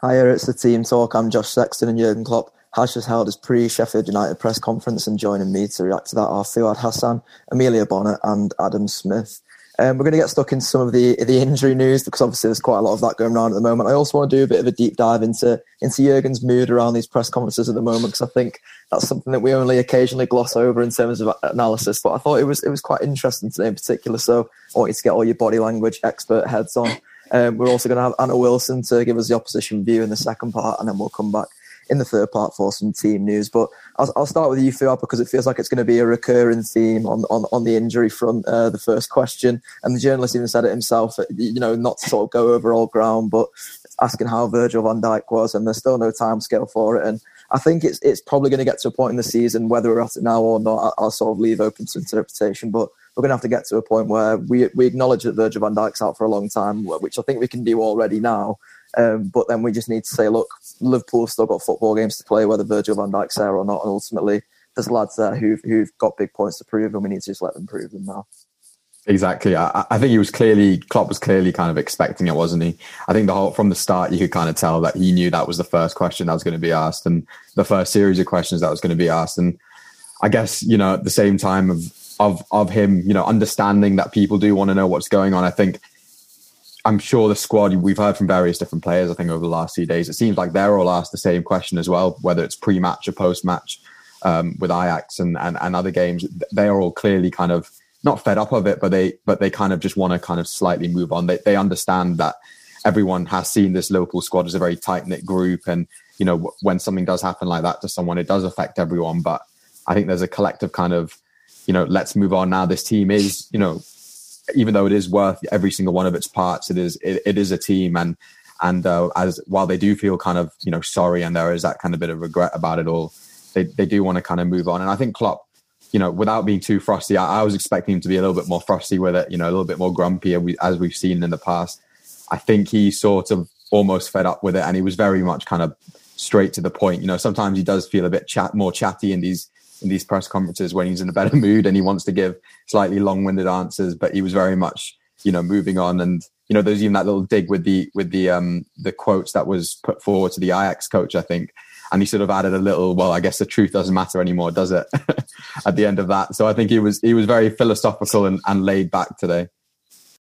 Hiya, it's the team talk. I'm Josh Sexton, and Jurgen Klopp has just held his pre-Sheffield United press conference, and joining me to react to that are Fuad Hassan, Amelia Bonner and Adam Smith. We're going to get stuck into some of the injury news because obviously there's quite a lot of that going around at the moment. I also want to do a bit of a deep dive into Jurgen's mood around these press conferences at the moment, because I think that's something that we only occasionally gloss over in terms of analysis. But I thought it was quite interesting today in particular. So I want you to get all your body language expert heads on. We're also going to have Anna Wilson to give us the opposition view in the second part, and then we'll come back in the third part for some team news. But I'll start with you, Fuad, because it feels like it's going to be a recurring theme on the injury front. The first question, and the journalist even said it himself, not to sort of go over old ground, but asking how Virgil van Dijk was, and there's still no timescale for it. And I think it's probably going to get to a point in the season, whether we're at it now or not, I'll sort of leave open to interpretation, but we're going to have to get to a point where we acknowledge that Virgil van Dijk's out for a long time, which I think we can do already now. But then we just need to say, look, Liverpool's still got football games to play, whether Virgil van Dijk's there or not. And ultimately, there's lads there who've got big points to prove, and we need to just let them prove them now. Exactly. I think Klopp was clearly kind of expecting it, wasn't he? I think from the start, you could kind of tell that he knew that was the first question that was going to be asked, and the first series of questions that was going to be asked. And I guess, at the same time of him, understanding that people do want to know what's going on, I'm sure the squad, we've heard from various different players, I think, over the last few days, it seems like they're all asked the same question as well, whether it's pre-match or post-match with Ajax and other games. They are all clearly kind of not fed up of it, but they kind of just want to kind of slightly move on. They understand that everyone has seen this Liverpool squad as a very tight-knit group, and, when something does happen like that to someone, it does affect everyone. But I think there's a collective kind of, let's move on now. This team is, even though it is worth every single one of its parts, it is a team, and as while they do feel kind of sorry, and there is that kind of bit of regret about it all, they do want to kind of move on. And I think Klopp, without being too frosty, I was expecting him to be a little bit more frosty with it, a little bit more grumpy, as we've seen in the past. I think he sort of almost fed up with it, and he was very much kind of straight to the point. Sometimes he does feel a bit more chatty in these press conferences when he's in a better mood and he wants to give slightly long-winded answers, but he was very much, moving on. And, there's even that little dig with the quotes that was put forward to the Ajax coach, I think. And he sort of added a little, well, I guess the truth doesn't matter anymore, does it? At the end of that. So I think he was very philosophical and laid back today.